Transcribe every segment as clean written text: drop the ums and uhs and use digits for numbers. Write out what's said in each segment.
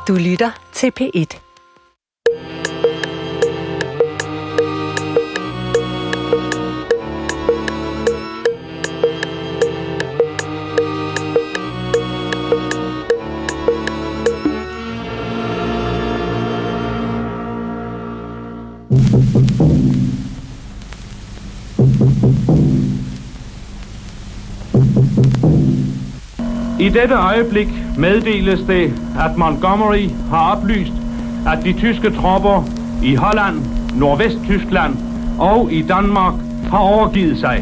Du lytter til P1. I dette øjeblik meddeles det, at Montgomery har oplyst, at de tyske tropper i Holland, Nordvesttyskland og i Danmark har overgivet sig.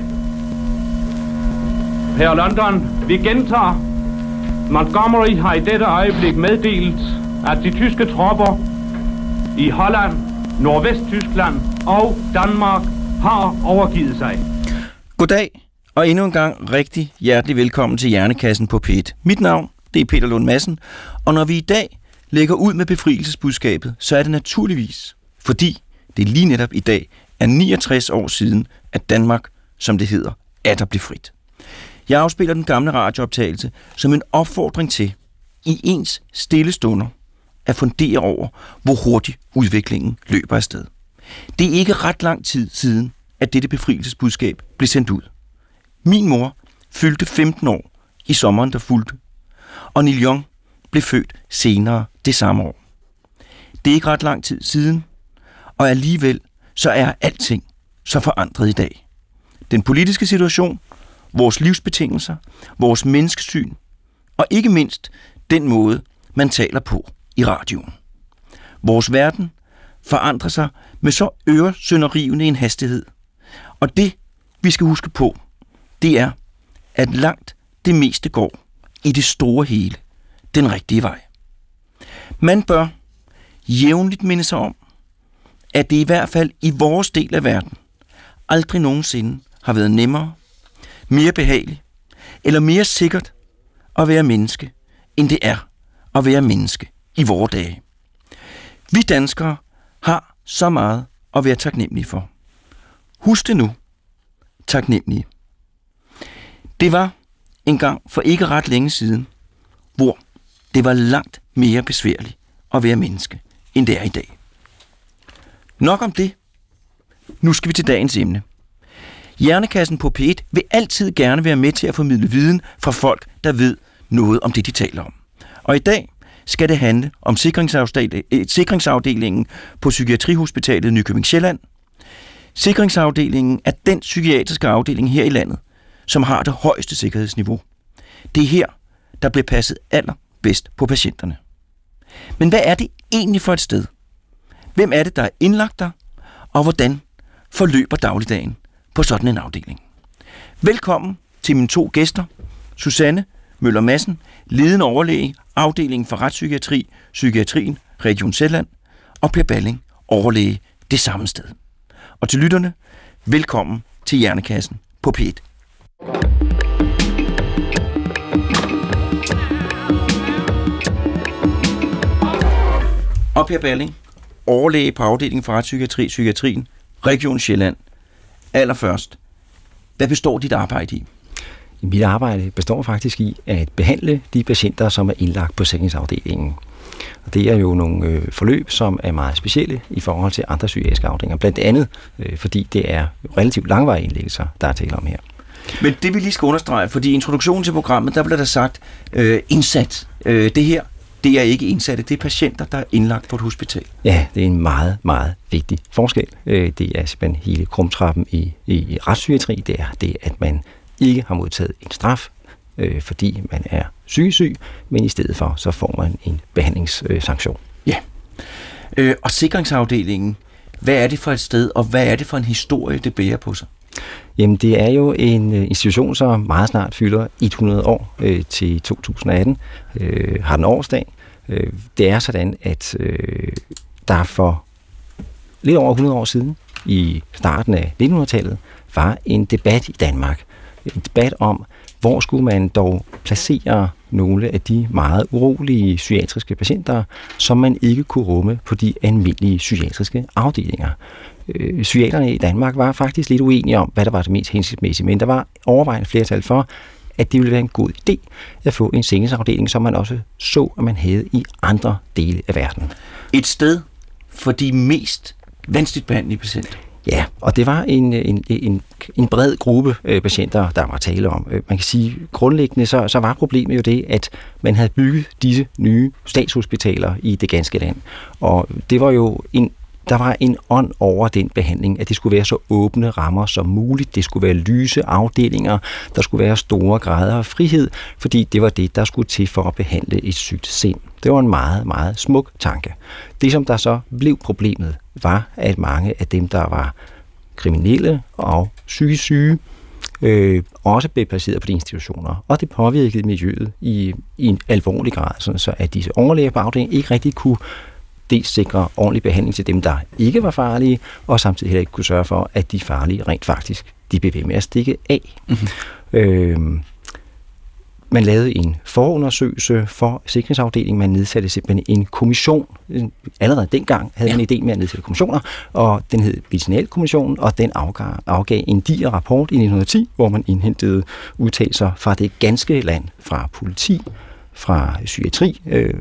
Her London, vi gentager. Montgomery har i dette øjeblik meddelt, at de tyske tropper i Holland, Nordvesttyskland og Danmark har overgivet sig. Goddag, og endnu en gang rigtig hjertelig velkommen til Hjernekassen på P1. Mit navn, det er Peter Lund Madsen, og når vi i dag lægger ud med befrielsesbudskabet, så er det naturligvis, fordi det lige netop i dag er 69 år siden, at Danmark, som det hedder, atter blev frit. Jeg afspiller den gamle radiooptagelse som en opfordring til, i ens stille stunder, at fundere over, hvor hurtigt udviklingen løber afsted. Det er ikke ret lang tid siden, at dette befrielsesbudskab blev sendt ud. Min mor fyldte 15 år i sommeren, der fulgte, og Neil Young blev født senere det samme år. Det er ikke ret lang tid siden, og alligevel så er alting så forandret i dag. Den politiske situation, vores livsbetingelser, vores menneskesyn, og ikke mindst den måde, man taler på i radioen. Vores verden forandrer sig med så øresønderrivende en hastighed, og det, vi skal huske på, det er, at langt det meste går i det store hele den rigtige vej. Man bør jævnligt minde sig om, at det i hvert fald i vores del af verden aldrig nogensinde har været nemmere, mere behageligt eller mere sikkert at være menneske, end det er at være menneske i vore dage. Vi danskere har så meget at være taknemmelige for. Husk det nu, taknemmelige. Det var en gang for ikke ret længe siden, hvor det var langt mere besværligt at være menneske, end det er i dag. Nok om det. Nu skal vi til dagens emne. Hjernekassen på P1 vil altid gerne være med til at formidle viden fra folk, der ved noget om det, de taler om. Og i dag skal det handle om sikringsafdelingen på Psykiatrihospitalet Nykøbing Sjælland. Sikringsafdelingen er den psykiatriske afdeling her i landet, som har det højeste sikkerhedsniveau. Det er her, der bliver passet allerbedst på patienterne. Men hvad er det egentlig for et sted? Hvem er det, der er indlagt der? Og hvordan forløber dagligdagen på sådan en afdeling? Velkommen til mine to gæster, Susanne Møller Madsen, ledende overlæge, afdelingen for retspsykiatri, Psykiatrien, Region Sjælland, og Per Balling, overlæge det samme sted. Og til lytterne, velkommen til Hjernekassen på P1. Og Per Balling, overlæge på afdelingen for retspsykiatri, Psykiatrien, Region Sjælland. Allerførst, hvad består dit arbejde i? Mit arbejde består faktisk i at behandle de patienter, som er indlagt på sikringsafdelingen. Og det er jo nogle forløb, som er meget specielle i forhold til andre psykiatriske afdelinger. Blandt andet, fordi det er relativt langvarige indlæggelser, der er tale om her. Men det vi lige skal understrege, fordi i introduktionen til programmet, der blev der sagt indsat. Det her, det er ikke indsatte, det er patienter, der er indlagt på et hospital. Ja, det er en meget, meget vigtig forskel. Det er simpelthen hele krumtrappen i retspsykiatri. Det er det, at man ikke har modtaget en straf, fordi man er psykisk syg, men i stedet for, så får man en behandlingssanktion. Ja. Og sikringsafdelingen, hvad er det for et sted, og hvad er det for en historie, det bærer på sig? Jamen, det er jo en institution, som meget snart fylder 100 år til 2018, har den årsdag. Det er sådan, at der for lidt over 100 år siden, i starten af 1900-tallet, var en debat i Danmark. En debat om, hvor skulle man dog placere nogle af de meget urolige psykiatriske patienter, som man ikke kunne rumme på de almindelige psykiatriske afdelinger. Psykiaterne i Danmark var faktisk lidt uenige om, hvad der var det mest hensigtsmæssige, men der var overvejende flertal for, at det ville være en god idé at få en sikringsafdeling, som man også så, at man havde i andre dele af verden. Et sted for de mest vanskeligt behandlede patienter. Ja, og det var en bred gruppe patienter, der var tale om. Man kan sige, grundlæggende så var problemet jo det, at man havde bygget disse nye statshospitaler i det ganske land. Og det var jo der var en ånd over den behandling, at det skulle være så åbne rammer som muligt. Det skulle være lyse afdelinger, der skulle være store grader af frihed, fordi det var det, der skulle til for at behandle et sygt sind. Det var en meget, meget smuk tanke. Det, som der så blev problemet, var, at mange af dem, der var kriminelle og psykisk syge, også blev placeret på de institutioner, og det påvirkede miljøet i en alvorlig grad, så at disse overlæger på afdelingen ikke rigtig kunne dels sikre ordentlig behandling til dem, der ikke var farlige, og samtidig heller ikke kunne sørge for, at de farlige rent faktisk, de blev ved med at stikke af. Mm-hmm. Man lavede en forundersøgelse for sikringsafdelingen, man nedsatte simpelthen en kommission. Allerede dengang havde man idé med at nedsætte kommissioner, og den hed Medicinalkommissionen, og den afgav en diger rapport i 1910, hvor man indhentede udtalelser fra det ganske land, fra politi, fra psykiatri.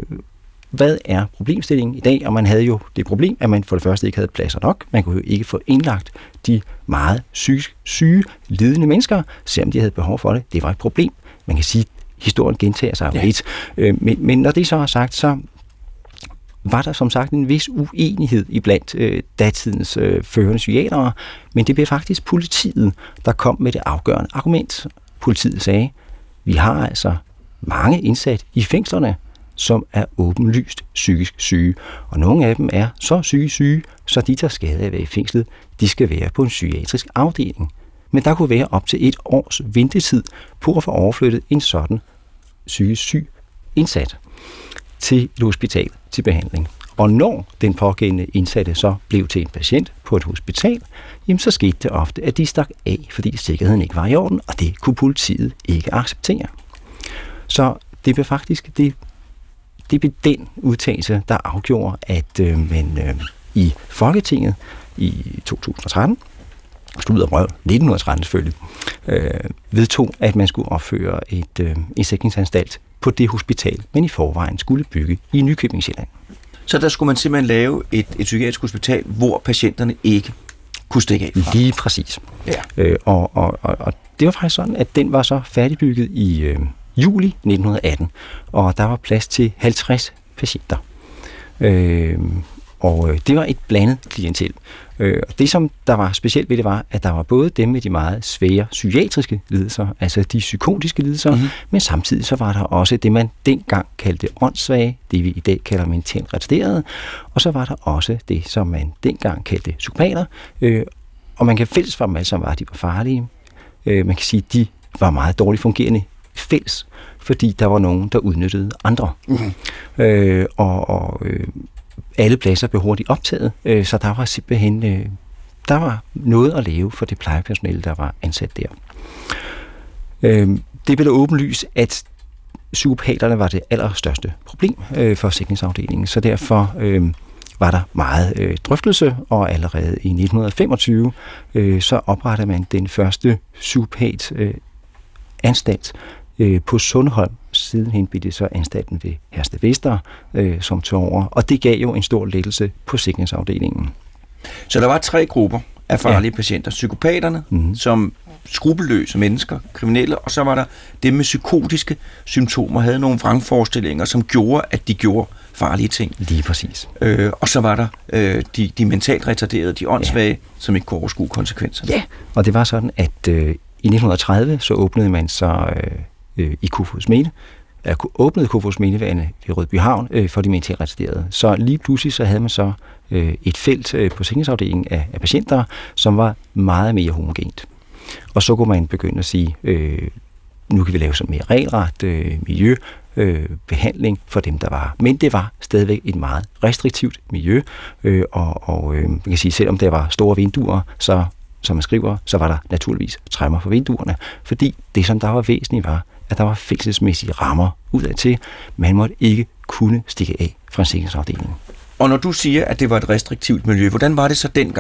Hvad er problemstillingen i dag? Og man havde jo det problem, at man for det første ikke havde pladser nok. Man kunne jo ikke få indlagt de meget psykisk syge, lidende mennesker, selvom de havde behov for det. Det var et problem. Man kan sige, at historien gentager sig lidt. Men når det så er sagt, så var der som sagt en vis uenighed iblandt datidens førende psykiatere, men det blev faktisk politiet, der kom med det afgørende argument. Politiet sagde, vi har altså mange indsat i fængslerne, som er åbenlyst psykisk syge. Og nogle af dem er så psykisk syge, så de tager skade af at være i fængslet. De skal være på en psykiatrisk afdeling. Men der kunne være op til 1 års ventetid på at få overflyttet en sådan psykisk syg indsat til et hospital til behandling. Og når den pågældende indsatte så blev til en patient på et hospital, jamen så skete det ofte, at de stak af, fordi sikkerheden ikke var i orden, og det kunne politiet ikke acceptere. Så det blev faktisk det blev den udtalelse, der afgjorde, at man i Folketinget i 2013, slutter røv, 1913 selvfølgelig, vedtog, at man skulle opføre en sikringsanstalt på det hospital, man i forvejen skulle bygge i Nykøbing Sjælland. Så der skulle man simpelthen lave et psykiatrisk hospital, hvor patienterne ikke kunne stikke af fra? Lige præcis. Ja. Og det var faktisk sådan, at den var så færdigbygget i juli 1918, og der var plads til 50 patienter. Og det var et blandet klientel. Det, som der var specielt ved det, var, at der var både dem med de meget svære psykiatriske lidelser, altså de psykotiske lidelser, men samtidig så var der også det, man dengang kaldte åndssvage, det vi i dag kalder mentalt retarderede, og så var der også det, som man dengang kaldte psykopater, og man kan fælles for dem alle sammen, var, at de var farlige. Man kan sige, at de var meget dårligt fungerende fælles, fordi der var nogen, der udnyttede andre. Alle pladser blev hurtigt optaget, så der var simpelthen der var noget at lave for det plejepersonale, der var ansat der. Det blev åbenlyst, at psykopaterne var det allerstørste problem for sikringsafdelingen, så derfor var der meget drøftelse, og allerede i 1925 så oprettede man den første psykopat-anstalt på Sundholm. Sidenhen blev det så anstalten ved Herstedvester, som tog over, og det gav jo en stor lettelse på sikringsafdelingen. Så der var 3 grupper af farlige patienter. Psykopaterne, som skrupelløse mennesker, kriminelle, og så var der dem med psykotiske symptomer, havde nogle vrangforestillinger, som gjorde, at de gjorde farlige ting. Lige præcis. Og så var der de mentalt retarderede, de åndssvage, som ikke kunne overskue konsekvenserne. Ja, og det var sådan, at i 1930 så åbnede man så i Kofoedsminde, åbnede Kofoedsminde ved Rødbyhavn for de mentalt retarderede. Så lige pludselig så havde man så et felt på sikringsafdelingen af patienter, som var meget mere homogent. Og så kunne man begynde at sige, nu kan vi lave sådan mere regelret miljø, behandling for dem, der var. Men det var stadigvæk et meget restriktivt miljø, og man kan sige, selvom der var store vinduer, så som man skriver, så var der naturligvis tremmer for vinduerne, fordi det, som der var væsentligt, var, at der var fængselsmæssige rammer udad til. Man måtte ikke kunne stikke af fra en sikringsafdeling. Og når du siger, at det var et restriktivt miljø, hvordan var det så dengang?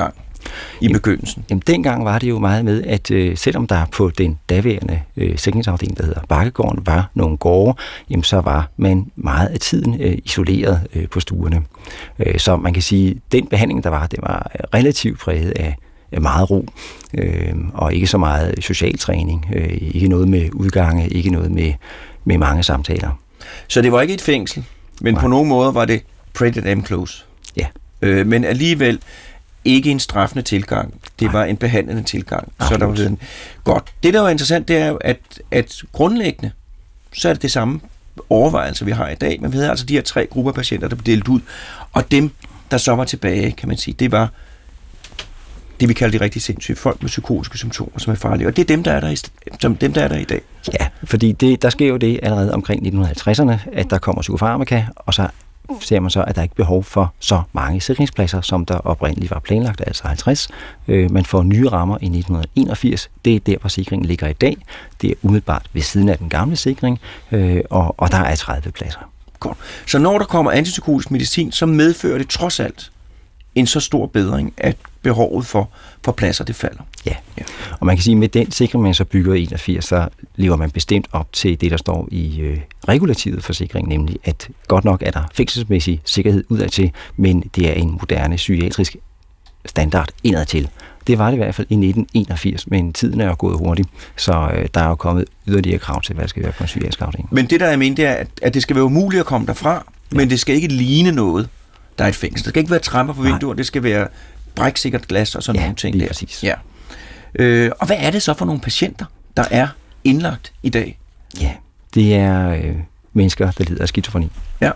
i begyndelsen? Jamen, dengang var det jo meget med, at selvom der på den daværende sikringsafdeling, der hedder Bakkegården, var nogle gårde, jamen, så var man meget af tiden isoleret på stuerne. Så man kan sige, at den behandling, der var, det var relativt præget af meget ro, og ikke så meget social træning, ikke noget med udgange, ikke noget med mange samtaler. Så det var ikke et fængsel, men på nogen måde var det pretty damn close. Ja. Men alligevel ikke en straffende tilgang. Det var en behandlende tilgang. Så der var godt. Det, der var interessant, det er jo, at grundlæggende, så er det samme overvejelser, vi har i dag. Men vi havde altså de her 3 grupper af patienter, der blev delt ud. Og dem, der så var tilbage, kan man sige, det var det, vi kalder de rigtig sindssyge. Folk med psykotiske symptomer, som er farlige. Og det er dem, der er der i dag. Ja, fordi der sker jo det allerede omkring 1950'erne, at der kommer psykofarmaka, og så ser man så, at der ikke er behov for så mange sikringspladser, som der oprindeligt var planlagt, altså 50. Man får nye rammer i 1981. Det er der, hvor sikringen ligger i dag. Det er umiddelbart ved siden af den gamle sikring, og der er 30 pladser. Godt. Så når der kommer antipsykotisk medicin, så medfører det trods alt en så stor bedring, at behovet for pladser, det falder. Ja, og man kan sige, at med den sikring, man så bygger i 81, så lever man bestemt op til det, der står i regulativet for sikring, nemlig at godt nok er der fængselsmæssig sikkerhed udadtil, men det er en moderne psykiatrisk standard indadtil. Det var det i hvert fald i 1981, men tiden er jo gået hurtigt, så der er jo kommet yderligere krav til, hvad der skal være på en psykiatrisk afdeling. Men det, der er ment, det er, at det skal være umuligt at komme derfra, men det skal ikke ligne noget, der er et fængsel. Der skal ikke være tramper på vinduer, det skal være bræksikkert glas og sådan nogle ting der. Præcis. Ja. Og hvad er det så for nogle patienter, der er indlagt i dag? Ja, det er mennesker, der lider af skizofreni. Ja.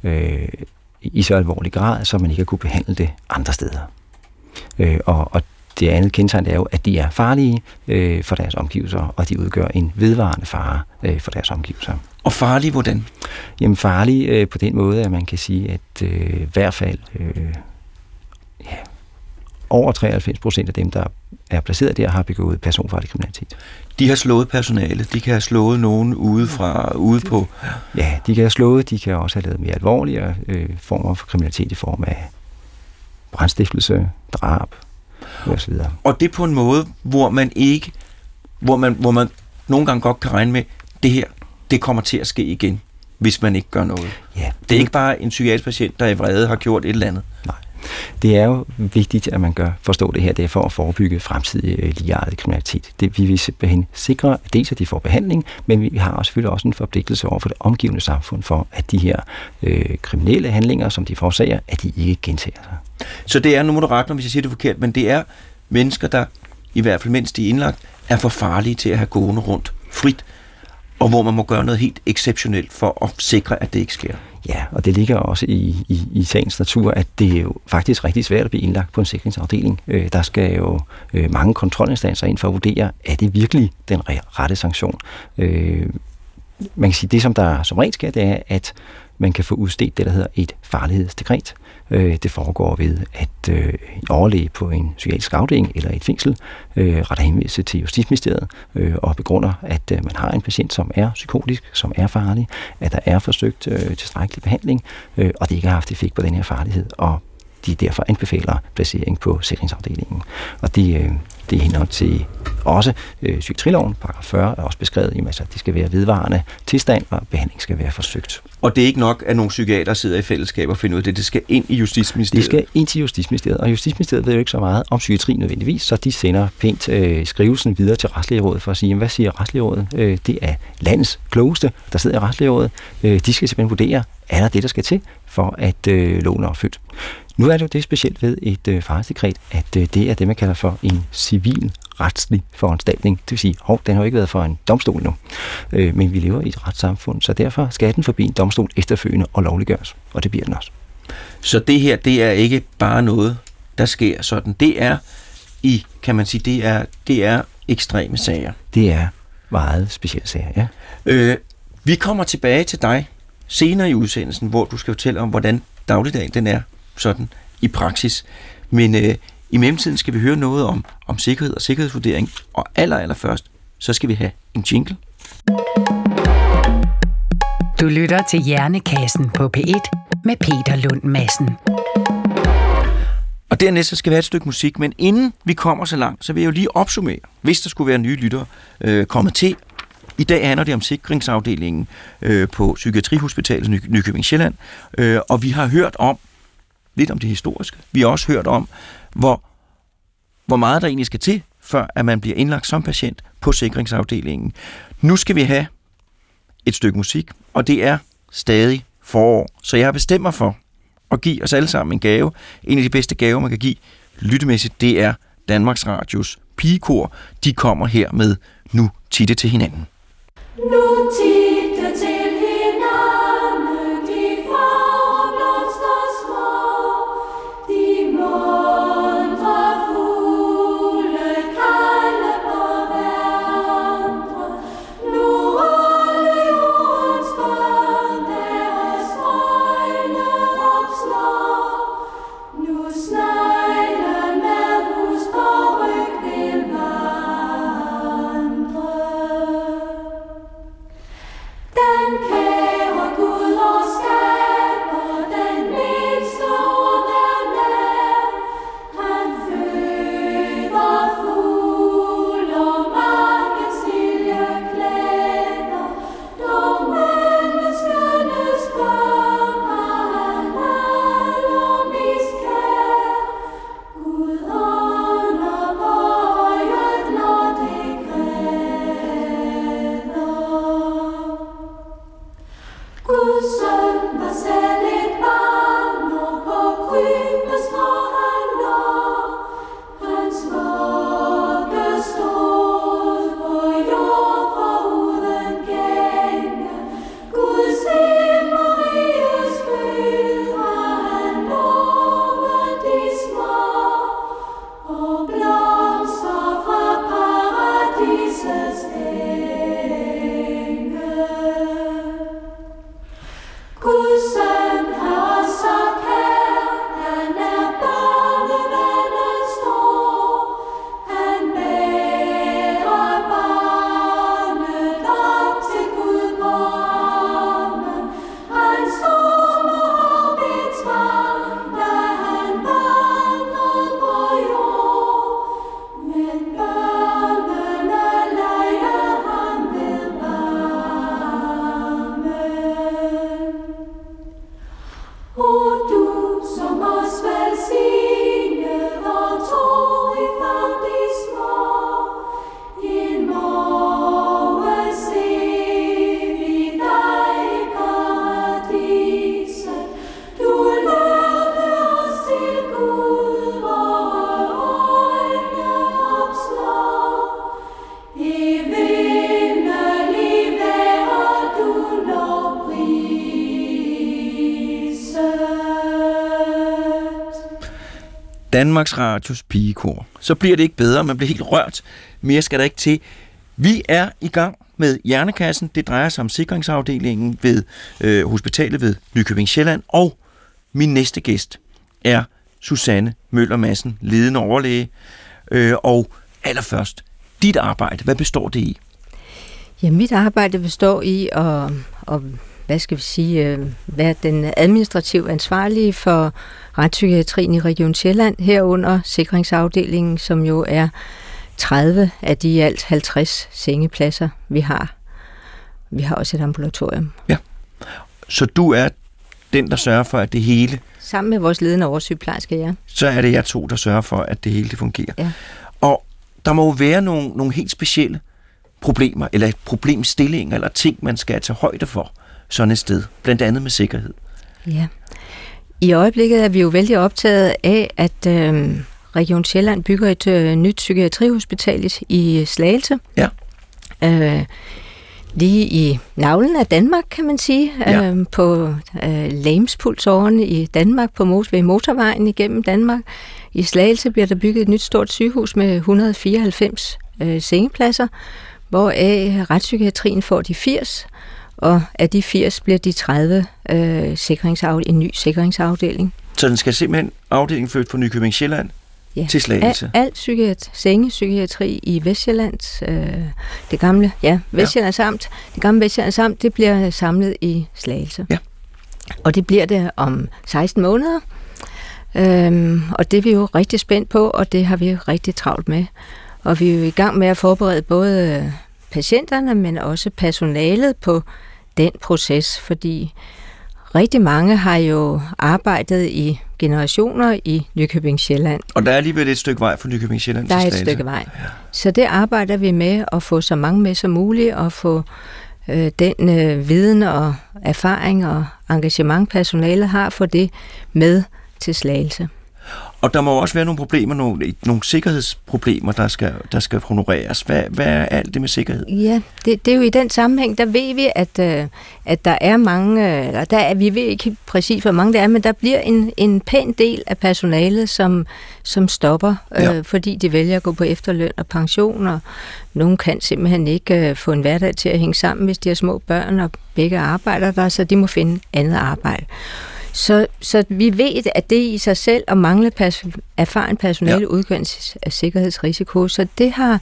I så alvorlig grad, så man ikke har kunne behandle det andre steder. Og det andet kendetegn er jo, at de er farlige for deres omgivelser, og de udgør en vedvarende fare for deres omgivelser. Og farlige hvordan? Jamen farlige på den måde, at man kan sige, at i hvert fald over 93% af dem, der er placeret der, har begået personfarlig kriminalitet. De har slået personale, de kan have slået nogen ude på... Ja, de kan have slået, de kan også have lavet mere alvorligere former for kriminalitet i form af brandstiftelse, drab og så videre. Og det på en måde, hvor man nogle gange godt kan regne med, det her, det kommer til at ske igen, hvis man ikke gør noget. Ja, det er ikke bare en psykiatrisk patient, der i vrede har gjort et eller andet. Nej. Det er jo vigtigt, at man forstår det her, det er for at forebygge fremtidig ligeartet kriminalitet. Vi vil simpelthen sikre, at dels at de får behandling, men vi har selvfølgelig også en forpligtelse over for det omgivende samfund for, at de her kriminelle handlinger, som de forårsager, at de ikke gentager sig. Så det er, nu må du rette mig, hvis jeg siger det forkert, men det er mennesker, der i hvert fald mens de er indlagt, er for farlige til at have gående rundt frit, og hvor man må gøre noget helt exceptionelt for at sikre, at det ikke sker. Ja, og det ligger også i sagens natur, at det er jo faktisk rigtig svært at blive indlagt på en sikringsafdeling. Der skal jo mange kontrolinstanser ind for at vurdere, er det virkelig den rette sanktion. Man kan sige, det som der som regel sker, det er, at man kan få udstedt det, der hedder et farlighedsdekret. Det foregår ved, at overlæge på en psykiatrisk afdeling eller et fængsel retter henvendelse til Justitsministeriet og begrunder, at man har en patient, som er psykotisk, som er farlig, at der er forsøgt tilstrækkelig behandling, og det ikke har haft effekt på den her farlighed, og de derfor anbefaler placering på sikringsafdelingen. Og det hænder til også psykiatriloven, paragraf 40, er også beskrevet, at det skal være vedvarende tilstand, og behandling skal være forsøgt. Og det er ikke nok, at nogle psykiater sidder i fællesskab og finder ud af det. Det skal ind i Justitsministeriet. Det skal ind til Justitsministeriet, og Justitsministeriet ved jo ikke så meget om psykiatri nødvendigvis, så de sender pænt skrivelsen videre til Retslægerådet for at sige, hvad siger Retslægerådet? Det er landets klogeste, der sidder i Retslægerådet. De skal simpelthen vurdere, er der det, der skal til, for at loven er opfyldt. Nu er det jo det specielt ved et farlighedsdekret, at det er det, man kalder for en civil retslig foranstaltning. Det vil sige, den har jo ikke været for en domstol nu, men vi lever i et retssamfund, så derfor skal den forbi en domstol efterfølgende og lovliggøres, og det bliver den også. Så det her, det er ikke bare noget, der sker sådan. Det er kan man sige, det er ekstreme sager. Det er meget specielle sager, ja. Vi kommer tilbage til dig senere i udsendelsen, hvor du skal fortælle om, hvordan dagligdagen den er sådan i praksis. Men i mellemtiden skal vi høre noget om sikkerhed og sikkerhedsvurdering, og allerførst, så skal vi have en jingle. Du lytter til Hjernekassen på P1 med Peter Lund Madsen. Og dernæst så skal vi have et stykke musik, men inden vi kommer så langt, så vil jeg jo lige opsummere, hvis der skulle være nye lyttere kommet til. I dag handler det om sikringsafdelingen på Psykiatrihospitalet Nykøbing Sjælland, og vi har hørt om lidt om det historiske. Vi har også hørt om, hvor meget der egentlig skal til, før at man bliver indlagt som patient på sikringsafdelingen. Nu skal vi have et stykke musik, og det er stadig forår. Så jeg har bestemt mig for at give os alle sammen en gave. En af de bedste gaver, man kan give lyttemæssigt, det er Danmarks Radios pigekor. De kommer her med Nu titte til hinanden. Nu titte til hinanden, de farver blomster små, de muntre fugle kalder på hverandre. Nu ruller jordens børn deres øjne opslår, nu sneglen med hus på ryg vil vandre. Den kære Gud og skaber den mindste ord er nær. Han føder fugl og markens lille klæder. Dog menneskenes børn har han allermest kær. Gud ånder på øjet, når det græder. Guds søn var selv et barn, og på krybestrå han lå. Hans vugge stod på jord foruden gænge. Guds himmeriges byd har han lovet de små, og blomster fra paradisets enge. Guds søn er os så kær, han er børnevennen stor. Han bærer barnet op til Gud på armen. Han stormer op i tvang, da han vandrede på jord. Men børnene leger ham ved barmen. O du, som os velsignet og tog i favn de små, en morgen ser vi dig i paradiset. Du lærte os til Gud, vore øjne opslår. Evindelig være du lovpriset. Danmarks Radios pigekor. Så bliver det ikke bedre, man bliver helt rørt. Mere skal der ikke til. Vi er i gang med Hjernekassen. Det drejer sig om sikringsafdelingen ved hospitalet ved Nykøbing Sjælland. Og min næste gæst er Susanne Møller Madsen, ledende overlæge. Og allerførst, dit arbejde, hvad består det i? Ja, mit arbejde består i at være den administrativt ansvarlige for retspsykiatrien i Region Sjælland, herunder sikringsafdelingen, som jo er 30 af de i alt 50 sengepladser, vi har. Vi har også et ambulatorium. Ja, så du er den, der sørger for, at det hele... Sammen med vores ledende oversygeplejerske, ja. Så er det jer to, der sørger for, at det hele det fungerer. Ja. Og der må jo være nogle helt specielle problemer, eller problemstillinger, eller ting, man skal tage højde for sådan et sted, blandt andet med sikkerhed. Ja. I øjeblikket er vi jo vældig optaget af, at Region Sjælland bygger et nyt psykiatrihospital i Slagelse. Ja. Lige i navlen af Danmark, kan man sige, Ja. På Lamspulsårene i Danmark, på ved motorvejen igennem Danmark. I Slagelse bliver der bygget et nyt stort sygehus med 194 sengepladser, hvoraf retspsykiatrien får de 80, og af de 80 bliver de 30 en ny sikringsafdeling. Så den skal simpelthen afdelingen flytte fra Nykøbing Sjælland til Slagelse? Alt sengepsykiatri i Vestsjælland, det gamle Vestsjællands Amt, det gamle Vestsjællands Amt, det bliver samlet i Slagelse. Ja. Og det bliver det om 16 måneder. Og det er vi jo rigtig spændt på, og det har vi rigtig travlt med. Og vi er jo i gang med at forberede både patienterne, men også personalet på den proces, fordi rigtig mange har jo arbejdet i generationer i Nykøbing Sjælland. Og der er alligevel et stykke vej fra Nykøbing Sjælland til Slagelse. Der er et stykke vej. Ja. Så det arbejder vi med at få så mange med som muligt, og få den viden og erfaring og engagement, personalet har, for det med til Slagelse. Og der må også være nogle problemer, nogle sikkerhedsproblemer, der skal honoreres. Hvad er alt det med sikkerhed? Ja, det er jo i den sammenhæng, der ved vi, at der er mange, eller vi ved ikke præcis, hvor mange der er, men der bliver en pæn del af personalet, som stopper, fordi de vælger at gå på efterløn og pension, og nogen kan simpelthen ikke få en hverdag til at hænge sammen, hvis de har små børn, og begge arbejder der, så de må finde andet arbejde. Så vi ved, at det i sig selv og mangle erfaren personale udgør en sikkerhedsrisiko. Så det har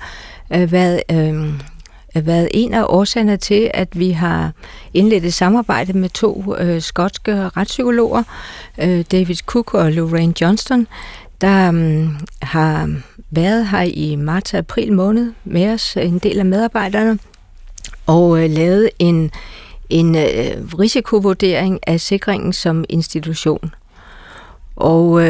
været en af årsagerne til, at vi har indledt et samarbejde med 2 skotske retspsykologer, David Cook og Lorraine Johnston, der har været her i marts-april måned med os, en del af medarbejderne, og lavet en risikovurdering af sikringen som institution. Og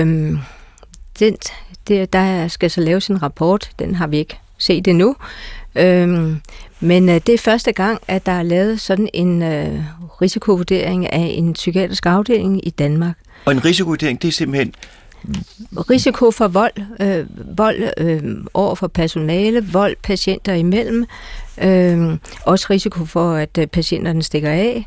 der skal så laves en rapport, den har vi ikke set endnu, men det er første gang, at der er lavet sådan en risikovurdering af en psykiatrisk afdeling i Danmark. Og en risikovurdering, det er simpelthen risiko for vold over for personale, vold patienter imellem, også risiko for, at patienterne stikker af,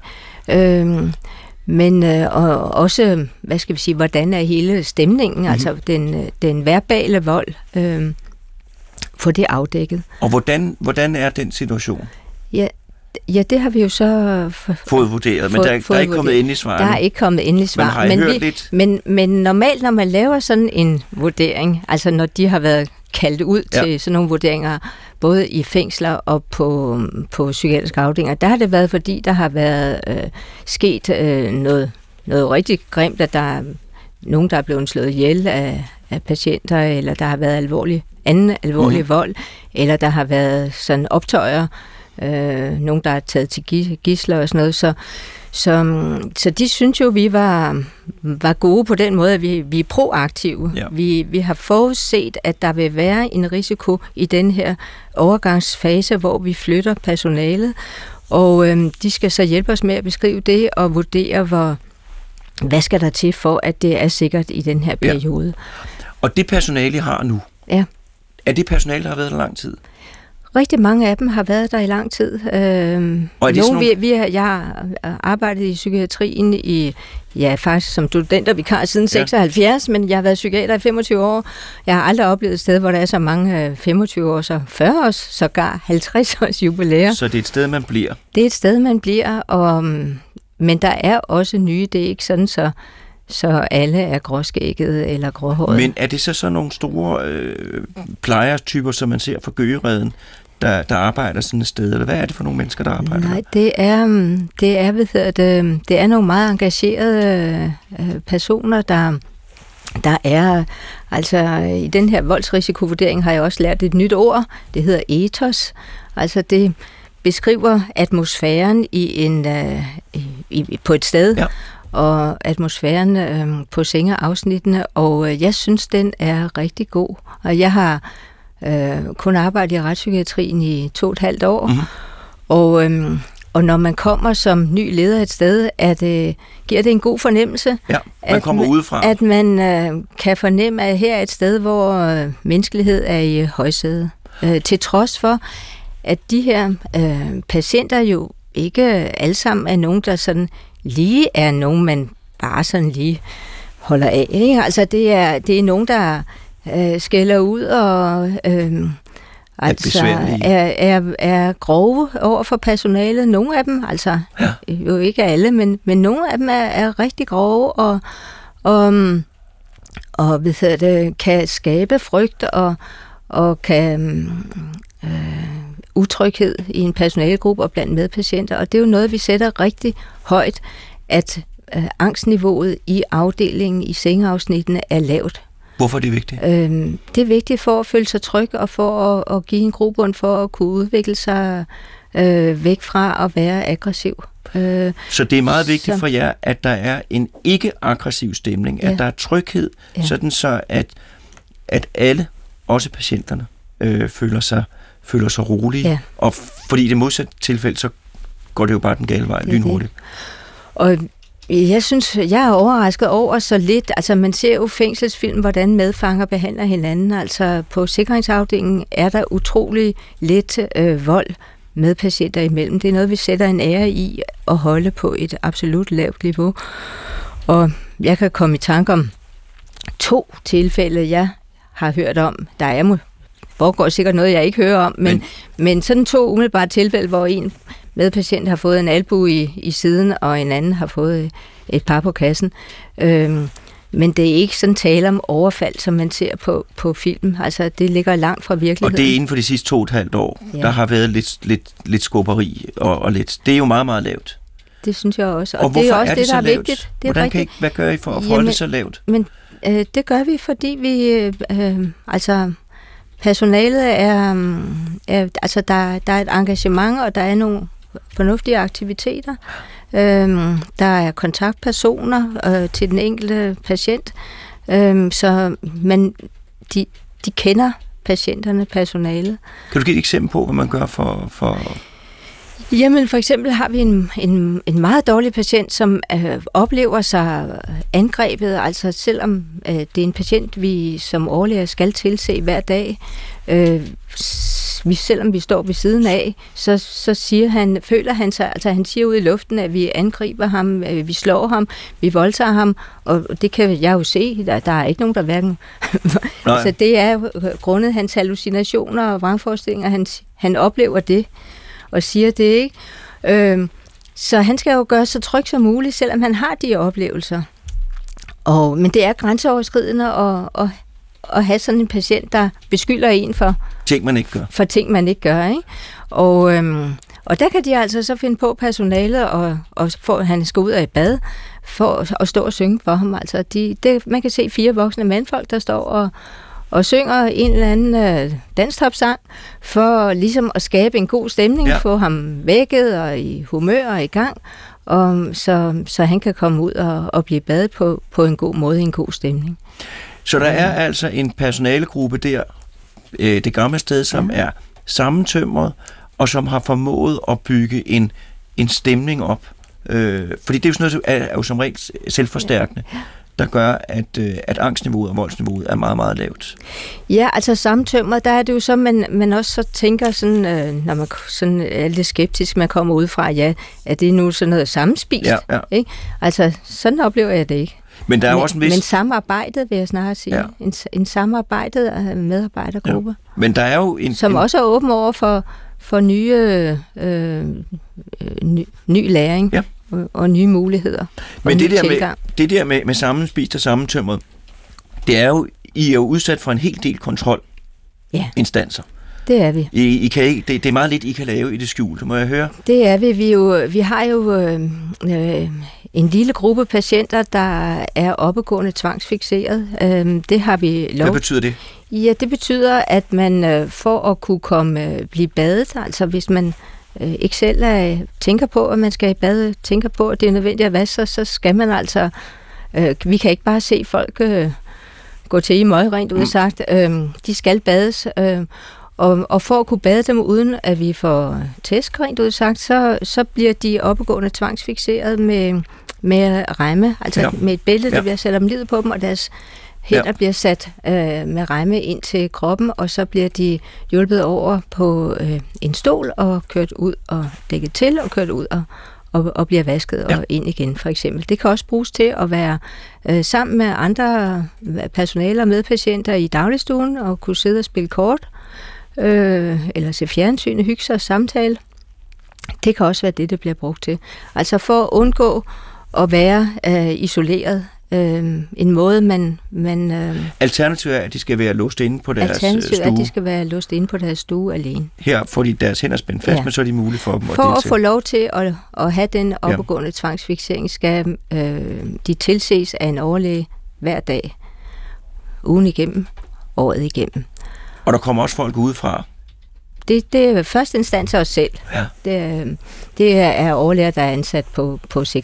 men også, hvad skal vi sige, hvordan er hele stemningen, altså den verbale vold, få det afdækket. Og hvordan er den situation? Ja, det har vi jo så fået vurderet, men der er ikke kommet endelig svar. Der er ikke kommet endelig svar. Men har I hørt lidt? Men normalt, når man laver sådan en vurdering, altså når de har været kaldt ud til sådan nogle vurderinger, både i fængsler og på psykiatriske afdelinger, der har det været, fordi der har været sket noget rigtig grimt, at der er nogen, der er blevet slået ihjel af patienter, eller der har været anden alvorlig vold, eller der har været sådan optøjer, nogen, der er taget til gidsler og sådan noget, så de synes jo, vi var gode på den måde, at vi er proaktive. Ja. Vi har forudset, at der vil være en risiko i den her overgangsfase, hvor vi flytter personalet, og de skal så hjælpe os med at beskrive det og vurdere, hvad skal der til for, at det er sikkert i den her periode. Ja. Og det personale, I har nu, er det personale, der har været der lang tid? Rigtig mange af dem har været der i lang tid. Jeg har arbejdet i psykiatrien faktisk som studentervikar siden 76, men jeg har været psykiater i 25 år. Jeg har aldrig oplevet et sted, hvor der er så mange 25 års og 40 års, sågar 50 års jubilæer. Så det er et sted, man bliver? Det er et sted, man bliver, men der er også nye, det er ikke sådan, så alle er gråskægget eller gråhåret. Men er det så nogle store plejertyper, som man ser fra Gøgereden, der arbejder sådan et sted, eller hvad er det for nogle mennesker, der arbejder? Nej, det er nogle meget engagerede personer, der er, altså i den her voldsrisikovurdering har jeg også lært et nyt ord, det hedder ethos, altså det beskriver atmosfæren på et sted, og atmosfæren på sengeafsnittene, og jeg synes, den er rigtig god. Og jeg har kun arbejdet i retspsykiatrien i 2,5 år, og når man kommer som ny leder et sted, giver det en god fornemmelse, man kommer udefra. At man kan fornemme, at her er et sted, hvor menneskelighed er i højsædet. Til trods for, at de her patienter jo ikke alle sammen er nogen, der sådan lige er nogen, man bare sådan lige holder af. Ikke? Altså det er nogen, der skælder ud og er grove over for personalet. Nogle af dem, altså jo ikke alle, men nogle af dem er rigtig grove og kan skabe frygt og kan utryghed i en personalegruppe og blandt medpatienter. Og det er jo noget, vi sætter rigtig højt, at angstniveauet i afdelingen, i sengeafsnittene, er lavt. Hvorfor er det vigtigt? Det er vigtigt for at føle sig tryg, og for at give en grobund for at kunne udvikle sig væk fra at være aggressiv. Så det er meget vigtigt for jer, at der er en ikke-aggressiv stemning, at der er tryghed, sådan så at alle, også patienterne, føler sig rolige. Ja. Og fordi i det modsatte tilfælde, så går det jo bare den gale vej lynhurtigt. Og jeg synes, jeg er overrasket over så lidt. Altså, man ser jo fængselsfilm, hvordan medfanger behandler hinanden. Altså, på sikringsafdelingen er der utrolig lidt vold med patienter imellem. Det er noget, vi sætter en ære i at holde på et absolut lavt niveau. Og jeg kan komme i tanke om 2 tilfælde, jeg har hørt om. Der er foregår sikkert noget, jeg ikke hører om, men sådan 2 umiddelbare tilfælde, hvor en medpatient har fået en albue i siden, og en anden har fået et par på kassen. Men det er ikke sådan tale om overfald, som man ser på film. Altså, det ligger langt fra virkeligheden. Og det er inden for de sidste 2,5 år, der har været lidt skubberi og lidt. Det er jo meget, meget lavt. Det synes jeg også. Og det er også er det, der så er lavt? vigtigt. Hvad gør I for at holde det så lavt? Men det gør vi, fordi vi... personalet er... altså, der er et engagement, og der er nogle fornuftige aktiviteter. Der er kontaktpersoner til den enkelte patient, men de kender patienterne, personalet. Kan du give et eksempel på, hvad man gør for... Jamen, for eksempel har vi en meget dårlig patient, som oplever sig angrebet, altså selvom det er en patient, vi som overlæger skal tilse hver dag, selvom vi står ved siden af, så føler han sig, altså han siger ud i luften, at vi angriber ham, vi slår ham, vi voldtager ham, og det kan jeg jo se, der er ikke nogen, der hverken... Så det er jo grundet hans hallucinationer og vrangforestillinger, han oplever det, og siger det, ikke? Så han skal jo gøre så tryg som muligt, selvom han har de oplevelser. Men det er grænseoverskridende at have sådan en patient, der beskylder en for ting, man ikke gør. For ting, man ikke gør, ikke? Og der kan de altså så finde på personalet, og han skal ud af et bad, for at stå og synge for ham. Altså, man kan se 4 voksne mandfolk, der står og synger en eller anden danstopsang, for ligesom at skabe en god stemning, få ham vækket og i humør og i gang, så han kan komme ud og blive badet på en god måde, i en god stemning. Så der er altså en personalegruppe der, det gamle sted, som er sammentømret, og som har formået at bygge en stemning op. Fordi det er jo sådan noget, er jo som regel selvforstærkende, der gør, at angstniveauet og voldsniveauet er meget, meget lavt. Ja, altså sammentømret, der er det jo så, man også så tænker sådan, når man sådan er lidt skeptisk, man kommer ud fra, er det nu sådan noget sammenspist? Ja. Ikke? Altså, sådan oplever jeg det ikke. Men der er også en vis... Men samarbejdet, vil jeg snarere sige. Ja. En samarbejdet medarbejdergruppe. Ja. Men der er jo som også er åben over for ny læring. Ja. Og nye muligheder. Men det der med sammenspist og sammentømret, det er jo, I er jo udsat for en hel del kontrolinstanser. Det er vi. I kan ikke, det er meget lidt, I kan lave i det skjulte, må jeg høre? Det er vi. Vi har jo en lille gruppe patienter, der er oppegående tvangsfikseret. Det har vi lov. Hvad betyder det? Ja, det betyder, at man for at kunne blive badet, altså hvis man ikke selv tænker på, at man skal i bad, tænker på, at det er nødvendigt at vaske sig, så skal man altså... vi kan ikke bare se folk gå til i møg, rent udsagt. De skal bades, og for at kunne bade dem, uden at vi får tæsk, rent udsagt, så bliver de oppegående tvangsfikseret med remme, altså med et bælte, der bliver sat om livet på dem, og deres hænder bliver sat med remme ind til kroppen, og så bliver de hjulpet over på en stol og kørt ud og dækket til og kørt ud og bliver vasket og ind igen, for eksempel. Det kan også bruges til at være sammen med andre personaler og medpatienter i dagligstuen og kunne sidde og spille kort eller se fjernsyn, hygge sig og samtale. Det kan også være det bliver brugt til. Altså for at undgå at være isoleret en måde, man Alternativet er, at de skal være låst inde på deres stue. Alternativet er, at de skal være låst inde på deres stue alene. Her får de deres hænder spændt fast, men så er de mulige for dem at For deltage. at få lov til at have den opadgående tvangsfiksering, skal de tilses af en overlæge hver dag, ugen igennem, året igennem. Og der kommer også folk udefra. Det er første instans af os selv. Ja. Det er overlæger, der er ansat på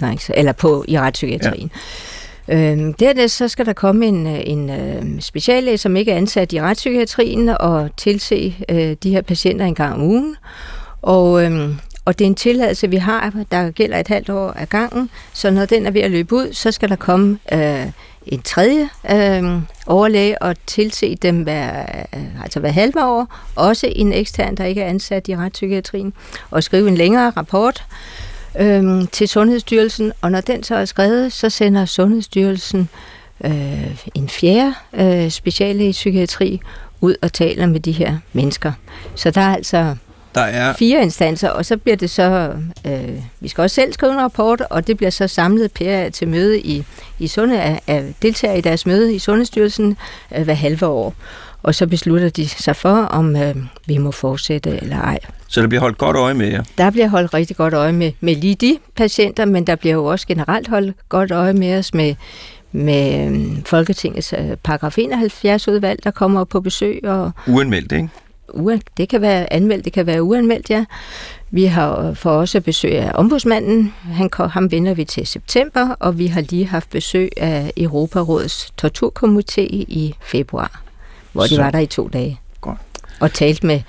i retspsykiatrien. Ja. Dernæst så skal der komme en speciallæge, som ikke er ansat i retspsykiatrien, og tilse de her patienter en gang om ugen. Og det er en tilladelse, vi har, der gælder et halvt år af gangen, så når den er ved at løbe ud, så skal der komme en tredje overlæge og tilse dem hver halve år, også en ekstern, der ikke er ansat i retspsykiatrien, og skrive en længere rapport til Sundhedsstyrelsen, og når den så er skrevet, så sender Sundhedsstyrelsen en fjerde speciallæge i psykiatri ud og taler med de her mennesker. Så der er altså 4 instanser, og så bliver det så, vi skal også selv skrive en rapport, og det bliver så samlet til møde i deltager i deres møde i Sundhedsstyrelsen hver halve år. Og så beslutter de sig for, om vi må fortsætte eller ej. Så der bliver holdt godt øje med jer? Der bliver holdt rigtig godt øje med lige de patienter, men der bliver jo også generelt holdt godt øje med os med Folketingets paragraf 71 udvalg, der kommer på besøg. Og uanmeldt, ikke? Det kan være anmeldt, det kan være uanmeldt, ja. Vi har for også besøg af ombudsmanden. Ham vender vi til september, og vi har lige haft besøg af Europarådets torturkomité i februar, hvor de var der i 2 dage. Godt. Og talt med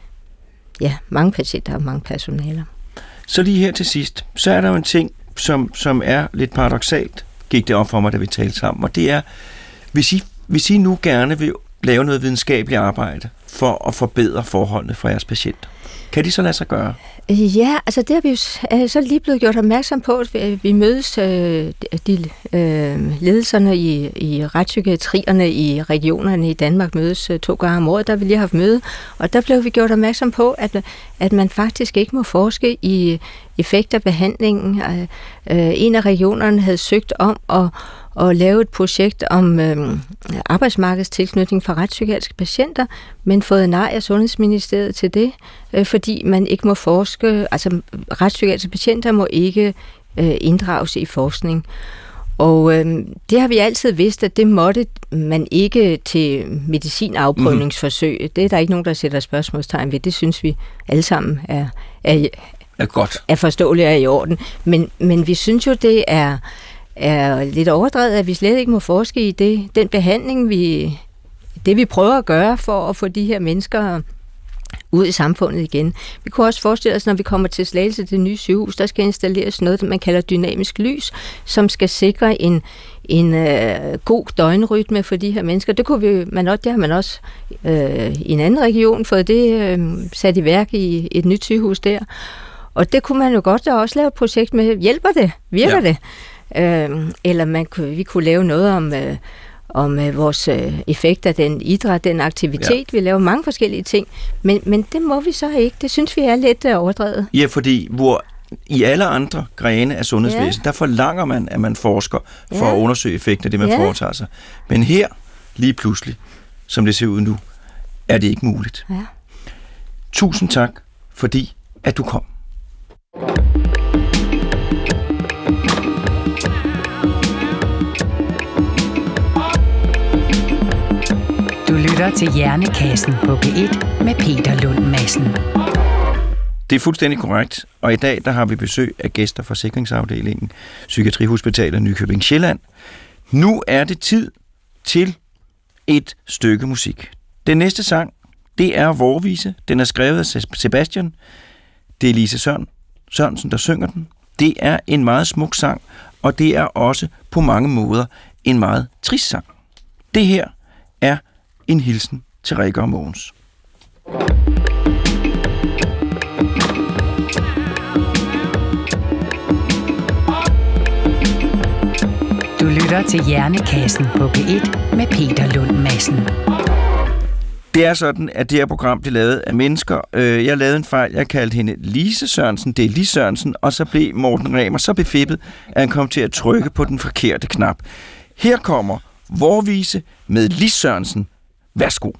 mange patienter og mange personaler. Så lige her til sidst, så er der jo en ting, som er lidt paradoksalt, gik det op for mig, da vi talte sammen, og det er, hvis I nu gerne vil lave noget videnskabeligt arbejde for at forbedre forholdene for jeres patienter, kan de så lade sig gøre? Ja, altså det har vi jo så lige blevet gjort opmærksom på. Vi mødes de ledelserne i retspsykiatrierne i regionerne i Danmark mødes 2 gange om året. Der har vi lige haft møde, og der blev vi gjort opmærksom på, at man faktisk ikke må forske i effekt af behandlingen. En af regionerne havde søgt om at lave et projekt om arbejdsmarkedstilknytning for retspsykiatriske patienter, men fået nej af Sundhedsministeriet til det, fordi man ikke må forske, altså retspsykiatriske patienter må ikke inddrages i forskning. Og det har vi altid vidst, at det måtte man ikke til medicinafprøvningsforsøg. Det er der ikke nogen, der sætter spørgsmålstegn ved. Det synes vi alle sammen er godt. Er forståeligt og i orden. Men vi synes jo, det er lidt overdrevet, at vi slet ikke må forske i den behandling, vi prøver at gøre for at få de her mennesker ud i samfundet igen. Vi kunne også forestille os, når vi kommer til Slagelse, det nye sygehus, der skal installeres noget, man kalder dynamisk lys, som skal sikre en god døgnrytme for de her mennesker. Det har man også i en anden region fået det sat i værk i et nyt sygehus der. Og det kunne man jo godt også lave et projekt med. Hjælper det? Virker det? Eller vi kunne lave noget om vores effekt af den idræt, den aktivitet. Ja. Vi laver mange forskellige ting, men det må vi så ikke. Det synes vi er lidt overdrevet. Ja, fordi hvor i alle andre grene af sundhedsvæsenet, der forlanger man, at man forsker for at undersøge effekten af det, man foretager sig. Men her, lige pludselig, som det ser ud nu, er det ikke muligt. Ja. Tusind tak, fordi at du kom. Du lytter til Hjernekassen på P1 med Peter Lund Madsen. Det er fuldstændig korrekt, og i dag der har vi besøg af gæster fra Sikringsafdelingen, Psykiatrihospitalet Nykøbing Sjælland. Nu er det tid til et stykke musik. Den næste sang, det er Vårvise. Den er skrevet af Sebastian. Det er Lise Sørensen, der synger den. Det er en meget smuk sang, og det er også på mange måder en meget trist sang. Det her er en hilsen til Rikke og Mogens. Du lytter til Hjernekassen på P1 med Peter Lund Madsen. Det er sådan, at det her program blev lavet af mennesker. Jeg lavede en fejl. Jeg kaldte hende Lise Sørensen. Det er Lise Sørensen. Og så blev Morten Remer så befippet, at han kom til at trykke på den forkerte knap. Her kommer Vårvise med Lis Sørensen. Værsgo.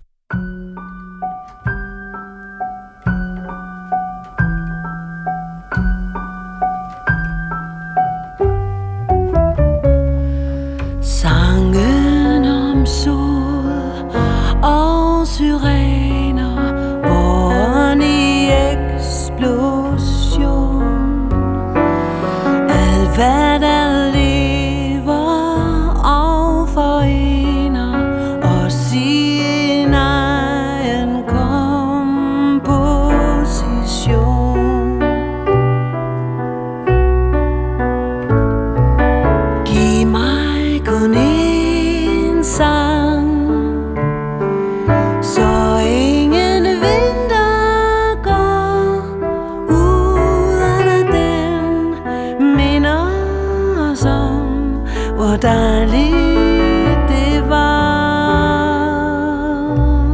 Sangen om sol og syrener, våren i eksplosion. Alt hvad der lever og forener os i en egen komposition. Giv mig kun en sang, så ingen vinter går uden at den minder os om, hvor dejligt det var,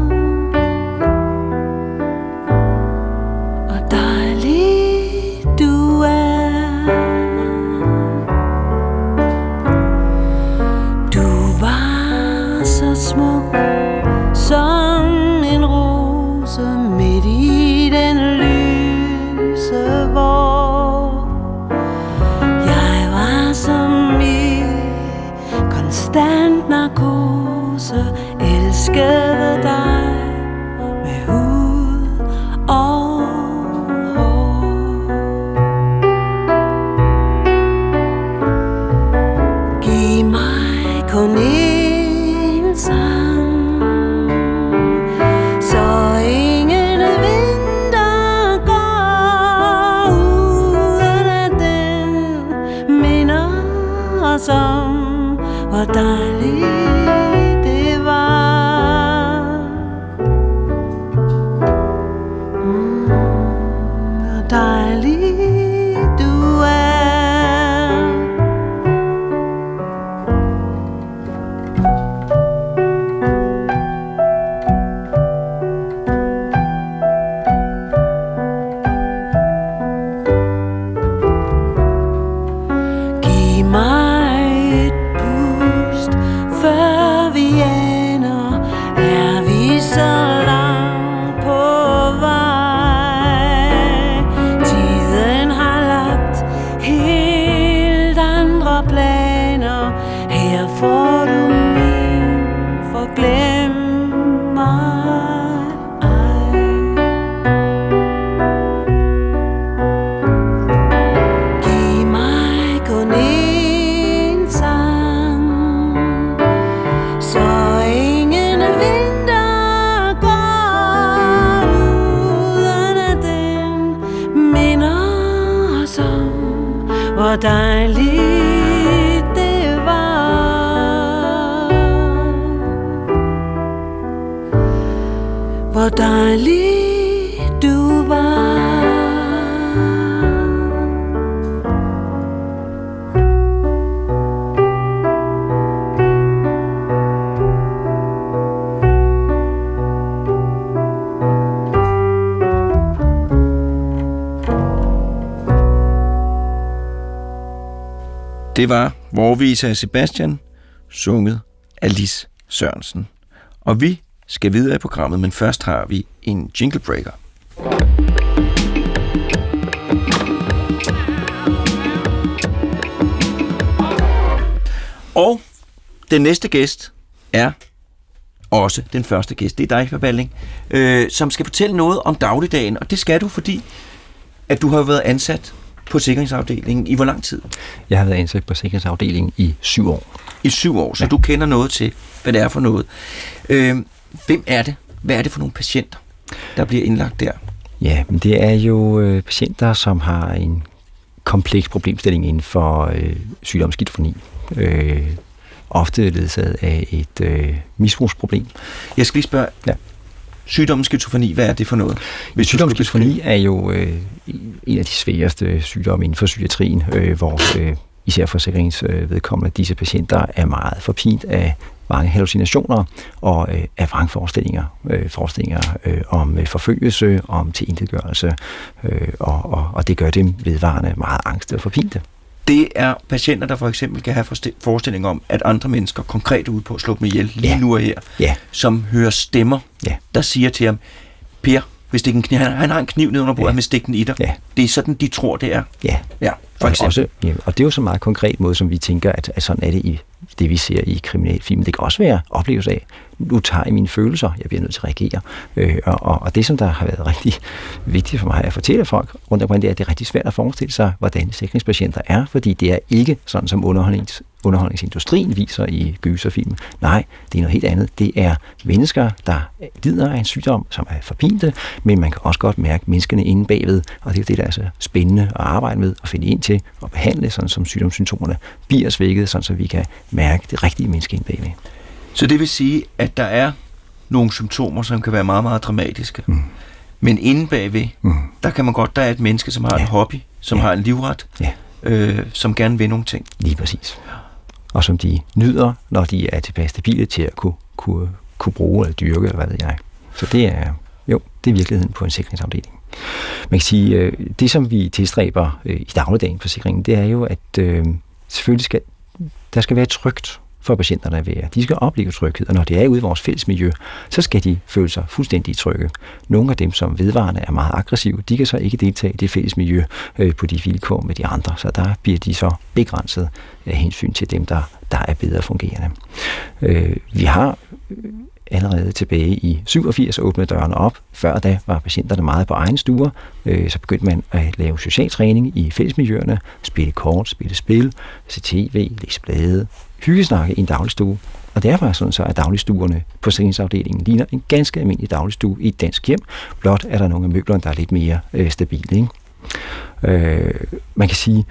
og dejligt du er. Du var så smuk som en rose midt i den lyse vår. Jeg var som i konstant narkose, elskede dig med hud og hår. Giv mig kun en sang, så ingen vinter går uden at den minder os om, hvor dejligt det var. Hvor dejligt du er. Giv mig et pust, før vi ender. Er vi så langt på vej? Tiden har lagt helt andre planer. Her får du min forglem mig ej. Giv mig kun en sang, så ingen vinter går uden at den minder os om, hvor dejligt det var. Hvor dejligt du var. Det var Vårvise af Sebastian, sunget af Lis Sørensen. Og vi skal videre i programmet, men først har vi en jingle breaker. Og den næste gæst er også den første gæst. Det er dig, Balling, som skal fortælle noget om dagligdagen. Og det skal du, fordi at du har været ansat på sikringsafdelingen i hvor lang tid? Jeg har været ansat på sikringsafdelingen i 7 år. I 7 år, så ja. Du kender noget til, hvad det er for noget. Hvem er det? Hvad er det for nogle patienter, der bliver indlagt der? Ja, men det er jo patienter, som har en kompleks problemstilling inden for sygdom skizofreni. Ofte ledsaget af et misbrugsproblem. Jeg skal lige spørge, sygdommen skizofreni, hvad er det for noget? Sygdommen skizofreni er jo en af de sværeste sygdomme inden for psykiatrien, hvor især forsikringsvedkommende disse patienter er meget forpint af mange hallucinationer og af vrangforestillinger. Forestillinger om forfølgelse, om tilintetgørelse, og det gør dem vedvarende meget angst og forpinte. Det er patienter, der for eksempel kan have forestilling om, at andre mennesker konkret er ude på at slå dem ihjel lige nu og her, som hører stemmer, der siger til ham, Per, hvis det er en kniv, han har en kniv ned under bordet, han vil stikke den i dig. Det er sådan, de tror, det er. For eksempel. Også, og det er jo så meget konkret måde, som vi tænker, at sådan er det i det, vi ser i kriminalfilm. Det kan også være oplevelse af, nu tager jeg mine følelser, jeg bliver nødt til at reagere. Og det, som der har været rigtig vigtigt for mig at fortælle folk rundt omkring, det er, at det er rigtig svært at forestille sig, hvordan sikringspatienter er, fordi det er ikke sådan, som underholdningsindustrien viser i gyserfilm. Nej, det er noget helt andet. Det er mennesker, der lider af en sygdom, som er forpinte, men man kan også godt mærke menneskene inde bagved, og det er det, der er så spændende at arbejde med og finde ind til og behandle, sådan som sygdomssymptomerne bliver svækket, sådan så vi kan mærke det rigtige menneske inde bagved. Så det vil sige, at der er nogle symptomer, som kan være meget, meget dramatiske. Men inde bagved, der kan man godt, der er et menneske, som har en hobby, som har en livret, som gerne vil nogle ting. Lige præcis. Og som de nyder, når de er tilbage stabile til at kunne bruge eller dyrke, eller hvad ved jeg. Så det er virkeligheden på en sikringsafdeling. Man kan sige, det som vi tilstræber i dagligdagen på sikringen, det er jo, at selvfølgelig der skal være trygt for patienterne at være. De skal opleve tryghed, og når de er ude i vores fælles miljø, så skal de føle sig fuldstændig trygge. Nogle af dem, som vedvarende er meget aggressive, de kan så ikke deltage i det fælles miljø på de vilkår med de andre, så der bliver de så begrænset af hensyn til dem, der er bedre fungerende. Vi har allerede tilbage i 87 åbnet dørene op. Før da var patienterne meget på egen stuer. Så begyndte man at lave social træning i fællesmiljøerne, spille kort, spille spil, se tv, læse blade, hyggesnakke i en dagligstue. Og det er faktisk sådan, så at dagligstuerne på sikringsafdelingen ligner en ganske almindelig dagligstue i et dansk hjem. Blot er der nogle af møblerne, der er lidt mere stabile. Ikke? Man kan sige,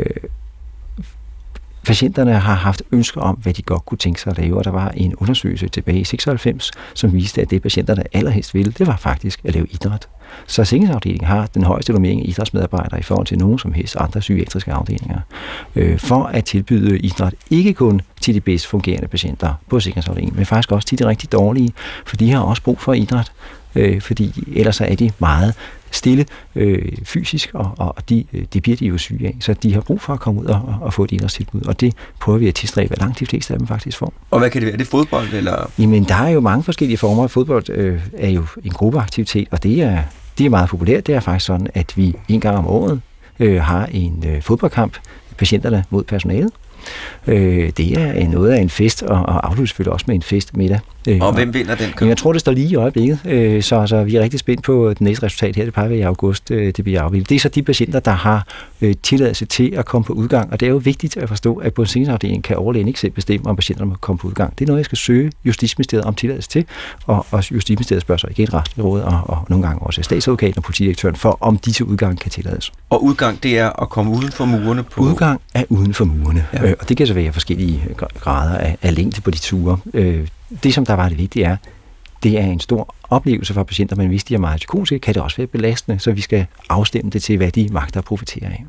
patienterne har haft ønsker om, hvad de godt kunne tænke sig at lave, og der var en undersøgelse tilbage i 96, som viste, at det patienterne allerhelst ville, det var faktisk at lave idræt. Så sikringsafdelingen har den højeste normering af idrætsmedarbejdere i forhold til nogen som helst andre psykiatriske afdelinger, for at tilbyde idræt ikke kun til de bedst fungerende patienter på sikringsafdelingen, men faktisk også til de rigtig dårlige, for de har også brug for idræt, fordi ellers er de meget stille fysisk, og de bliver de jo syge af. Så de har brug for at komme ud og få et idrætstilbud, og det prøver vi at tilstræbe, at langt de fleste af dem faktisk får. Og hvad kan det være? Er det fodbold? Eller? Jamen, der er jo mange forskellige former. Fodbold er jo en gruppeaktivitet, og det er meget populært. Det er faktisk sådan, at vi en gang om året har en fodboldkamp, patienterne mod personalet. Det er noget af en fest, og afsluttes selvfølgelig også med en festmiddag. Og hvem vinder den kamp? Jeg tror, det står lige i øjeblikket, så vi er rigtig spændt på det næste resultat her. Det peger i august, det bliver afviklet. Det er så de patienter, der har tilladelse til at komme på udgang, og det er jo vigtigt at forstå, at på en sikringsafdeling kan overlægen ikke selv bestemme, om patienterne må komme på udgang. Det er noget, jeg skal søge Justitsministeriet om tilladelse til, og Justitsministeriet spørger så igen Retslægerådet og nogle gange også statsadvokaten og politidirektøren for, om disse udgang kan tillades. Og udgang, det er at komme uden for murene? Udgang er uden for murene, og det kan så være forskellige grader af længde på de ture. Det, som der var det vigtige, det er en stor oplevelse for patienter, men hvis de er meget psykotiske, kan det også være belastende, så vi skal afstemme det til, hvad de magter at profitere af.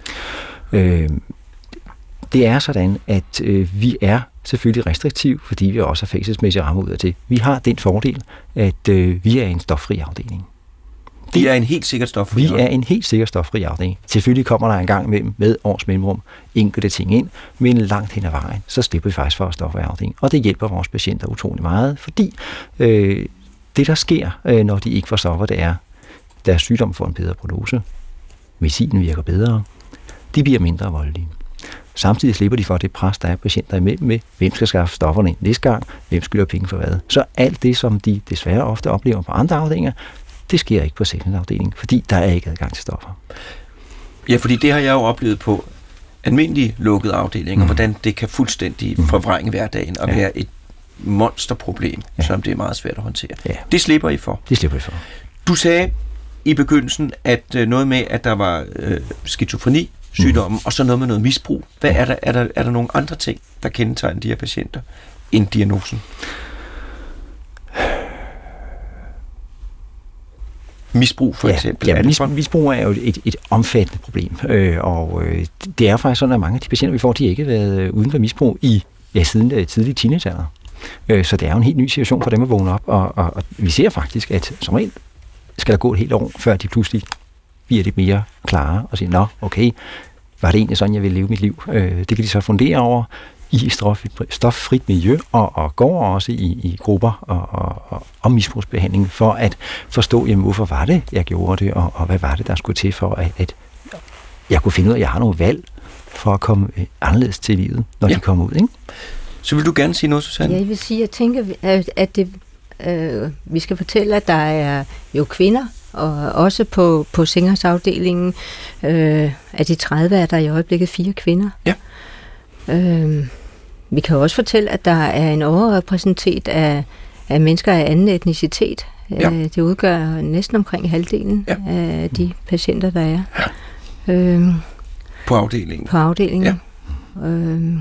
Det er sådan, at vi er selvfølgelig restriktiv, fordi vi også har fængselsmæssige rammer ud af til. Vi har den fordel, at vi er en stoffri afdeling. Det er en helt sikkert stoffri afdeling. Vi er en helt sikkert stoffri afdeling. Selvfølgelig kommer der en gang imellem med års mellemrum enkelte ting ind, men langt hen ad vejen, så slipper vi faktisk for stoffri afdeling. Og det hjælper vores patienter utrolig meget, fordi det, der sker, når de ikke får stoffer, det er, at deres sygdom får en bedre prognose, medicinen virker bedre, de bliver mindre voldelige. Samtidig slipper de for det pres, der er patienter imellem med, hvem skal skaffe stofferne ind næste gang, hvem skylder penge for hvad. Så alt det, som de desværre ofte oplever på andre afdelinger, det sker ikke på sikringsafdelingen, fordi der er ikke adgang til stoffer. Ja, fordi det har jeg jo oplevet på almindelige lukkede afdelinger, hvordan det kan fuldstændig forvrænge hverdagen og være et monsterproblem, som det er meget svært at håndtere. Ja. Det slipper I for. Det slipper I for. Du sagde i begyndelsen, at noget med, at der var skizofreni, sygdommen, og så noget med noget misbrug. Hvad er der nogle andre ting, der kendetegner de her patienter, end diagnosen? Misbrug for eksempel. Ja, misbrug er jo et omfattende problem, og det er faktisk sådan, at mange af de patienter, vi får, de har ikke været uden for misbrug siden tidlig teenagealder. Så det er jo en helt ny situation for dem at vågne op, og vi ser faktisk, at som regel skal der gå et helt år, før de pludselig bliver lidt mere klare og siger, nå, okay, var det egentlig sådan, jeg ville leve mit liv? Det kan de så fundere over i stoffrit miljø, og går også i grupper og misbrugsbehandling, for at forstå, jamen, hvorfor var det, jeg gjorde det, og hvad var det, der skulle til for, at jeg kunne finde ud af, at jeg har nogle valg for at komme anderledes til livet, når de kommer ud, ikke? Så vil du gerne sige noget, Susanne? Ja, jeg vil sige, jeg tænker, at det, vi skal fortælle, at der er jo kvinder, og også på Singers-afdelingen, af de 30 er der i øjeblikket 4 kvinder. Ja. Vi kan også fortælle, at der er en overrepræsentat af mennesker af anden etnicitet. Ja. Det udgør næsten omkring halvdelen af de patienter, der er. Ja. På afdelingen? På afdelingen. Ja.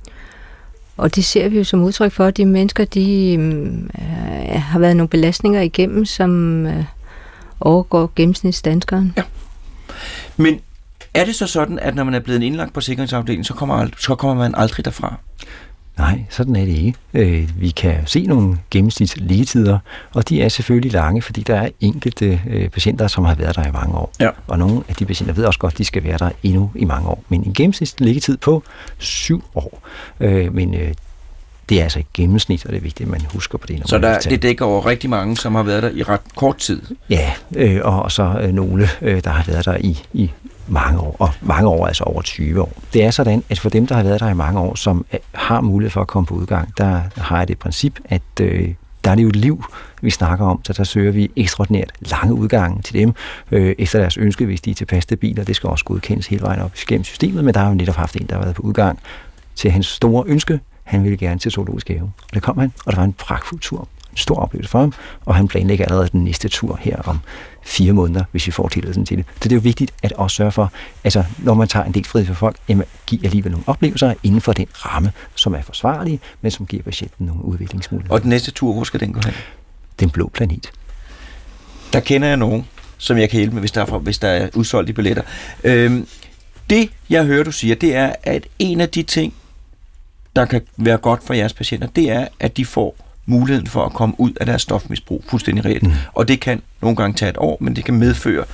Og det ser vi jo som udtryk for, at de mennesker, de har været nogle belastninger igennem, som overgår gennemsnitsdanskeren. Ja. Men er det så sådan, at når man er blevet indlagt på sikringsafdelingen, så kommer man aldrig derfra? Nej, sådan er det ikke. Vi kan se nogle gennemsnitsligetider, og de er selvfølgelig lange, fordi der er enkelte patienter, som har været der i mange år. Ja. Og nogle af de patienter ved også godt, at de skal være der endnu i mange år. Men en gennemsnitsliggetid på 7 år. Men det er altså et gennemsnit, og det er vigtigt, at man husker på det. Så det dækker over rigtig mange, som har været der i ret kort tid? Ja, og så nogle, der har været der i mange år, og mange år, altså over 20 år. Det er sådan, at for dem, der har været der i mange år, som har mulighed for at komme på udgang, der har jeg det princip, at der er det jo et liv, vi snakker om, så der søger vi ekstraordinært lange udgange til dem, efter deres ønske, hvis de er tilpas stabile, og det skal også godkendes hele vejen op gennem systemet, men der har jo netop haft en, der har været på udgang til hans store ønske. Han ville gerne til Zoologisk Have. Og det kom han, og der var en pragtfuld tur. En stor oplevelse for ham, og han planlægger allerede den næste tur her om 4 måneder, hvis vi får tilladelsen til det. Så det er jo vigtigt at også sørge for, altså når man tager en del frihed for folk, jamen giv alligevel nogle oplevelser inden for den ramme, som er forsvarlig, men som giver patienten nogle udviklingsmuligheder. Og den næste tur, hvor skal den gå hen? Den blå planet. Der kender jeg nogen, som jeg kan hjælpe med, hvis der er udsolgte billetter. Det, jeg hører, du siger, det er, at en af de ting, der kan være godt for jeres patienter, det er, at de får muligheden for at komme ud af deres stofmisbrug fuldstændig reelt. Og det kan nogle gange tage et år, men det kan medføre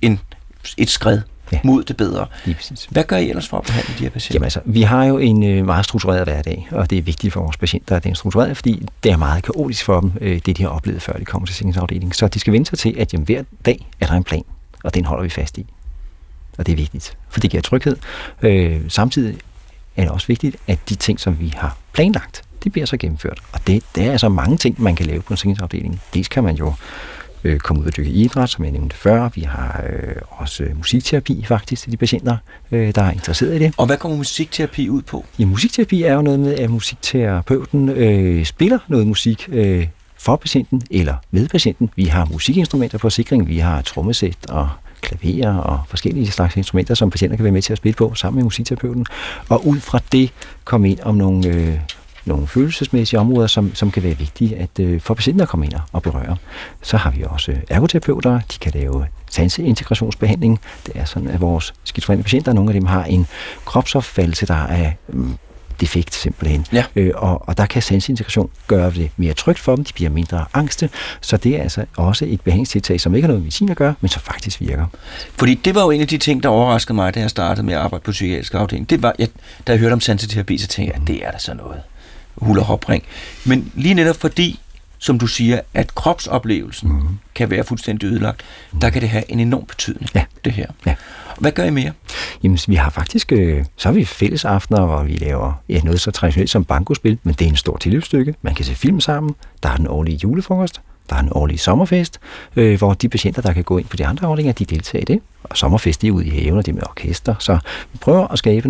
et skred mod det bedre. Hvad gør I ellers for at behandle de her patienter? Jamen altså, vi har jo en meget struktureret hverdag, og det er vigtigt for vores patienter, at det er struktureret, fordi det er meget kaotisk for dem, det de har oplevet, før de kommer til sikringsafdelingen. Så de skal vende sig til, at jamen, hver dag er der en plan, og den holder vi fast i. Og det er vigtigt, for det giver tryghed. Samtidig er det også vigtigt, at de ting, som vi har planlagt, det bliver så gennemført. Og det er altså mange ting, man kan lave på en sikringsafdeling. Dels kan man jo komme ud og dykke idræt, som jeg nævnte før. Vi har også musikterapi faktisk til de patienter, der er interesseret i det. Og hvad kommer musikterapi ud på? Ja, musikterapi er jo noget med, at musikterapeuten spiller noget musik for patienten eller med patienten. Vi har musikinstrumenter på sikring, vi har trommesæt og klaverer og forskellige slags instrumenter, som patienter kan være med til at spille på sammen med musikterapeuten. Og ud fra det komme ind om nogle følelsesmæssige områder, som kan være vigtige at for patienten at komme ind og berøre. Så har vi også ergoterapeuter, de kan lave sanseintegrationsbehandling. Det er sådan, at vores skizofrene patienter, nogle af dem har en kropsopfattelse, der er defekt simpelthen. Ja. Og der kan sanseintegration gøre det mere trygt for dem, de bliver mindre angste, så det er altså også et behandlingstiltag, som ikke har noget med medicin at gøre, men som faktisk virker. Fordi det var jo en af de ting, der overraskede mig, da jeg startede med at arbejde på psykiatrisk afdeling. Det var, da jeg hørte om sanseterapi, så tænkte jeg, at det er da sådan noget hul og hopring. Men lige netop fordi, som du siger, at kropsoplevelsen kan være fuldstændig ødelagt, der kan det have en enorm betydning, det her. Ja. Hvad gør I mere? Jamen, vi har faktisk, så har vi fællesaftener, hvor vi laver noget så traditionelt som bankospil, men det er en stor tilløbsstykke. Man kan se film sammen. Der er den årlige julefrokost. Der er en årlig sommerfest, hvor de patienter, der kan gå ind på de andre ordninger, de deltager i det. Og sommerfest, de er ude i haven, og det er med orkester. Så vi prøver at skabe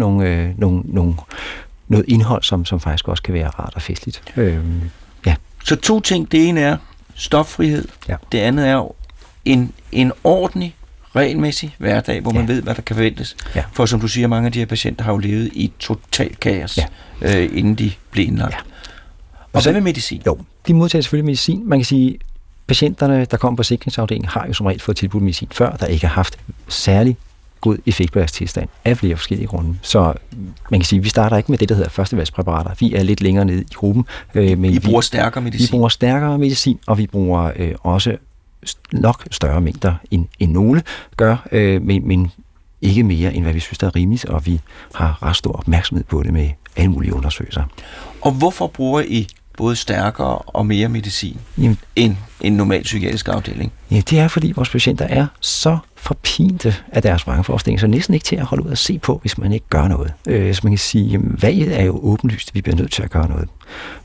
noget indhold, som faktisk også kan være rart og festligt. Så 2 ting. Det ene er stoffrihed. Ja. Det andet er jo en ordentlig, regelmæssig hverdag, hvor man ved, hvad der kan forventes. Ja. For som du siger, mange af de her patienter har jo levet i total kaos, inden de blev indlagt. Ja. Og hvad med medicin? Jo, de modtager selvfølgelig medicin. Man kan sige, patienterne, der kommer på sikringsafdelingen, har jo som regel fået tilbudt medicin før, der ikke har haft særlig god effekt på deres tilstand af flere forskellige grunde. Så man kan sige, at vi starter ikke med det, der hedder førstevalgspræparater. Vi er lidt længere nede i gruppen. Men I bruger stærkere medicin? Vi bruger stærkere medicin, og vi bruger også nok større mængder end nogle gør, men ikke mere, end hvad vi synes, der er rimeligt, og vi har ret stor opmærksomhed på det med alle mulige undersøgelser. Og hvorfor bruger I både stærkere og mere medicin end en normal psykiatrisk afdeling? Ja, det er, fordi vores patienter er så forpinte af deres vrangforestilling, så næsten ikke til at holde ud og se på, hvis man ikke gør noget. Så man kan sige, jamen, valget er jo åbenlyst, vi bliver nødt til at gøre noget.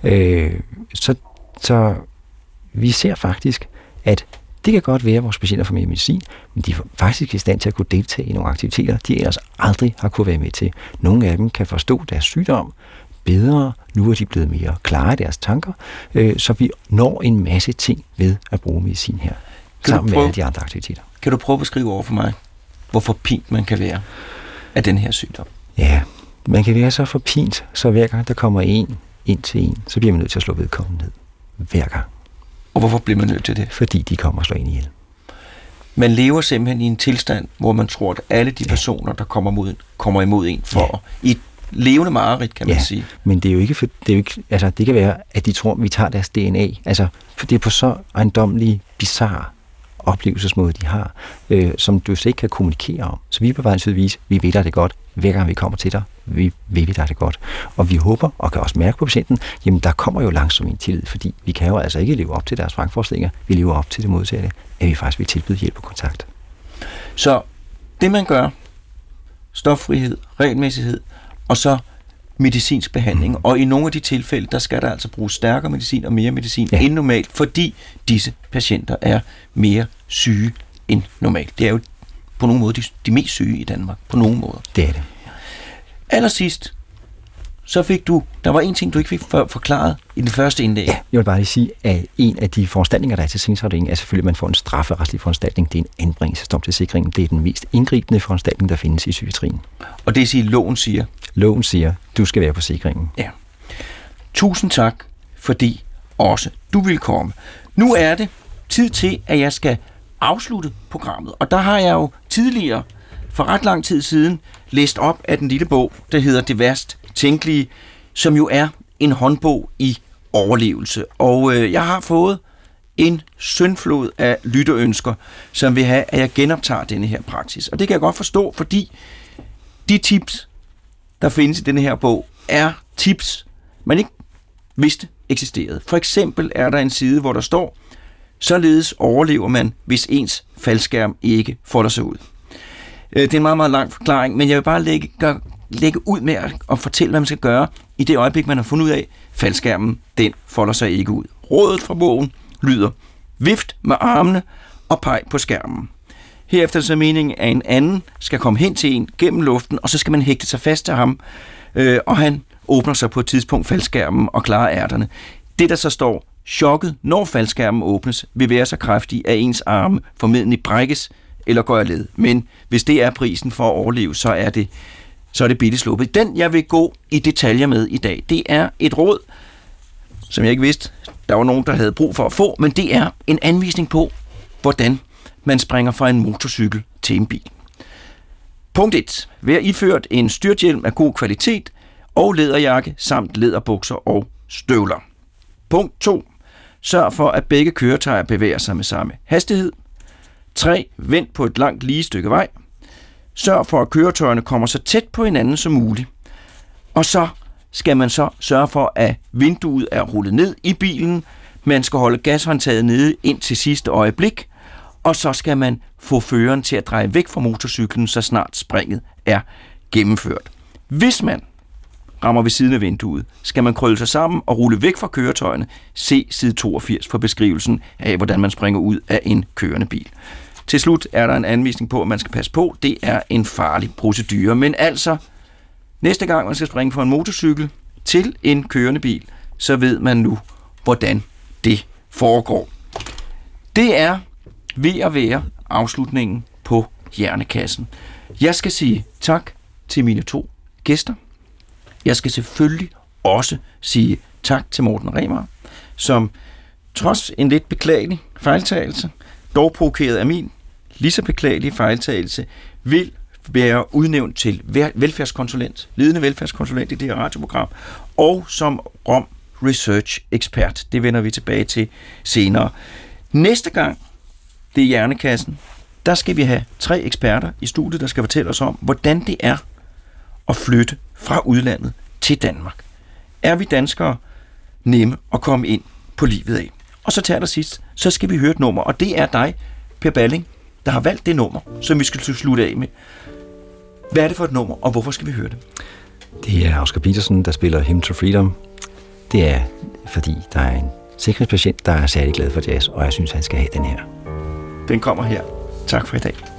Så vi ser faktisk, at det kan godt være, at vores patienter får mere medicin, men de er faktisk i stand til at kunne deltage i nogle aktiviteter, de ellers aldrig har kunne være med til. Nogle af dem kan forstå deres sygdom bedre, nu er de blevet mere klare i deres tanker, så vi når en masse ting ved at bruge medicin her, sammen med alle de andre aktiviteter. Kan du prøve at beskrive over for mig, hvor forpint man kan være af den her sygdom? Ja, man kan være så forpint, så hver gang der kommer en ind til en, så bliver man nødt til at slå vedkommende ned. Hver gang. Og hvorfor bliver man nødt til det? Fordi de kommer og slår en ihjel. Man lever simpelthen i en tilstand, hvor man tror, at alle de personer, der kommer imod en for i et levende mareridt, kan man sige. Men det er jo ikke, altså det kan være, at de tror, at vi tager deres DNA. Altså, for det er på så ejendommelig, bizarre oplevelsesmåde, de har, som du ikke kan kommunikere om. Så vi er på vej til at vise, vi ved dig det godt. Hver gang vi kommer til dig, vi ved dig det godt. Og vi håber, og kan også mærke på patienten, jamen der kommer jo langsomt en tillid, fordi vi kan jo altså ikke leve op til deres vrangforestillinger. Vi lever op til det modsatte, at vi faktisk vil tilbyde hjælp og kontakt. Så det man gør, stoffrihed, regelmæssighed, og så medicinsk behandling. Og i nogle af de tilfælde, der skal der altså bruges stærkere medicin og mere medicin end normalt, fordi disse patienter er mere syge end normalt. Det er jo på nogle måder de mest syge i Danmark. På nogle måder. Det er det. Allersidst, så fik du, der var en ting, du ikke fik forklaret i den første indlæg. Ja, jeg vil bare lige sige, at en af de foranstaltninger, der er til sindsafdelingen, er selvfølgelig, at man får en strafferetlig foranstaltning. Det er en anbringelsesdom til sikringen. Det er den mest indgribende foranstaltning, der findes i psykiatrien. Og det siger, loven siger? Loven siger, du skal være på sikringen. Ja. Tusind tak, fordi også du vil komme. Nu er det tid til, at jeg skal afslutte programmet. Og der har jeg jo tidligere, for ret lang tid siden, læst op af den lille bog, der hedder Det værst tænkelige, som jo er en håndbog i overlevelse. Og jeg har fået en syndflod af lytterønsker, som vil have, at jeg genoptager denne her praksis. Og det kan jeg godt forstå, fordi de tips, der findes i denne her bog, er tips, man ikke vidste eksisterede. For eksempel er der en side, hvor der står, således overlever man, hvis ens faldskærm ikke folder sig ud. Det er en meget, meget lang forklaring, men jeg vil bare lægge ud med at fortælle, hvad man skal gøre i det øjeblik, man har fundet ud af, faldskærmen, den folder sig ikke ud. Rådet fra bogen lyder, vift med armene og peg på skærmen. Herefter så meningen, at en anden skal komme hen til en gennem luften, og så skal man hægte sig fast til ham, og han åbner sig på et tidspunkt faldskærmen og klarer ærterne. Det, der så står, chokket, når faldskærmen åbnes, vil være så kraftig, at ens arme formentlig brækkes eller går af led. Men hvis det er prisen for at overleve, så er det bitteslåbet. Den, jeg vil gå i detaljer med i dag, det er et råd, som jeg ikke vidste, der var nogen, der havde brug for at få, men det er en anvisning på, hvordan man springer fra en motorcykel til en bil. Punkt 1. Vær iført en styrthjelm af god kvalitet og læderjakke samt læderbukser og støvler. Punkt 2. Sørg for, at begge køretøjer bevæger sig med samme hastighed. 3. Vent på et langt lige stykke vej. Sørg for, at køretøjerne kommer så tæt på hinanden som muligt. Og så skal man så sørge for, at vinduet er rullet ned i bilen. Man skal holde gashåndtaget nede ind til sidste øjeblik. Og så skal man få føreren til at dreje væk fra motorcyklen, så snart springet er gennemført. Hvis man rammer ved siden af vinduet, skal man krølle sig sammen og rulle væk fra køretøjerne. Se side 82 for beskrivelsen af, hvordan man springer ud af en kørende bil. Til slut er der en anvisning på, at man skal passe på. Det er en farlig procedure. Men altså, næste gang man skal springe fra en motorcykel til en kørende bil, så ved man nu, hvordan det foregår. Det er ved at være afslutningen på Hjernekassen. Jeg skal sige tak til mine 2 gæster. Jeg skal selvfølgelig også sige tak til Morten Remar, som trods en lidt beklagelig fejltagelse, dog provokeret af min lige så beklagelige fejltagelse, vil være udnævnt til velfærdskonsulent, ledende velfærdskonsulent i det her radioprogram, og som Rom Research ekspert. Det vender vi tilbage til senere. Næste gang, det er Hjernekassen, der skal vi have 3 eksperter i studiet, der skal fortælle os om, hvordan det er at flytte fra udlandet til Danmark. Er vi danskere nemme at komme ind på livet af? Og så til allersidst, så skal vi høre et nummer, og det er dig, Per Balling, der har valgt det nummer, som vi skal slutte af med. Hvad er det for et nummer, og hvorfor skal vi høre det? Det er Oscar Peterson, der spiller Hymn to Freedom. Det er, fordi der er en sikkerhedspatient, der er særlig glad for jazz, og jeg synes, han skal have den her. Den kommer her. Tak for i dag.